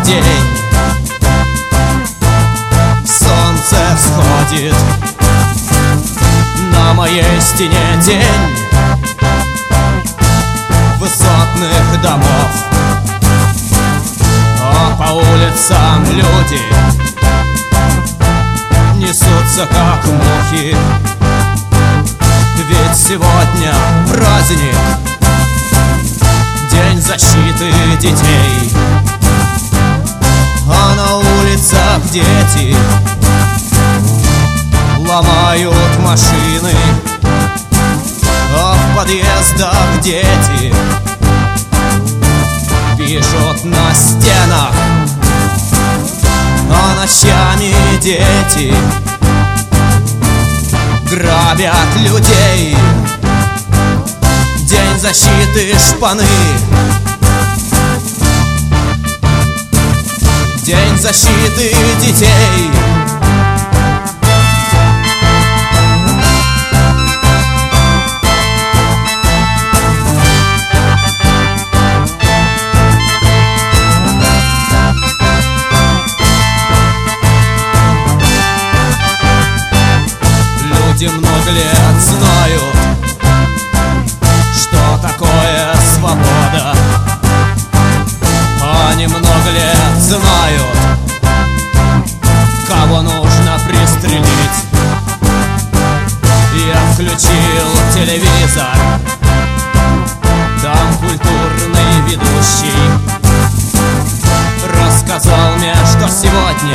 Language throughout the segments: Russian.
день, солнце всходит, на моей стене тень высотных домов, а по улицам люди несутся как мухи. Ведь сегодня праздник, День защиты детей, а на улицах дети ломают машины, а в подъездах дети пишут на стенах, а ночами дети грабят людей. День защиты шпаны, День защиты детей. Люди много лет знают, что такое свобода. Они много лет знают, кого нужно пристрелить. Я включил телевизор, там культурный ведущий рассказал мне, что сегодня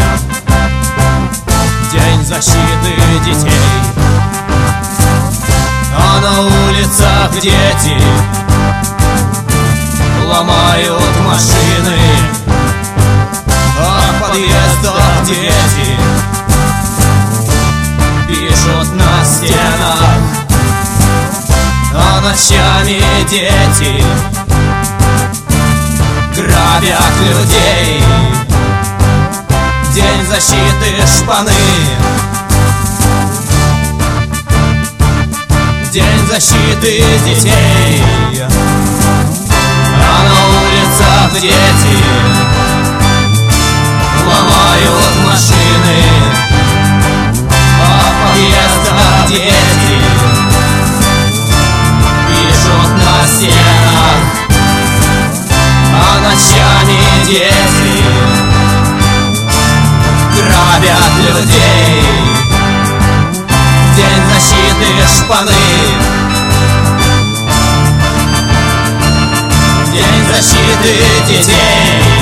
День защиты детей, а на улицах дети ломают машины, а в подъездах дети пишут на стенах, а ночами дети грабят людей. День защиты шпаны, День защиты детей, а на улицах дети ломают машины, а в подъездах дети пишут на стенах, а ночами дети грабят людей. День защиты шпаны, День защиты детей.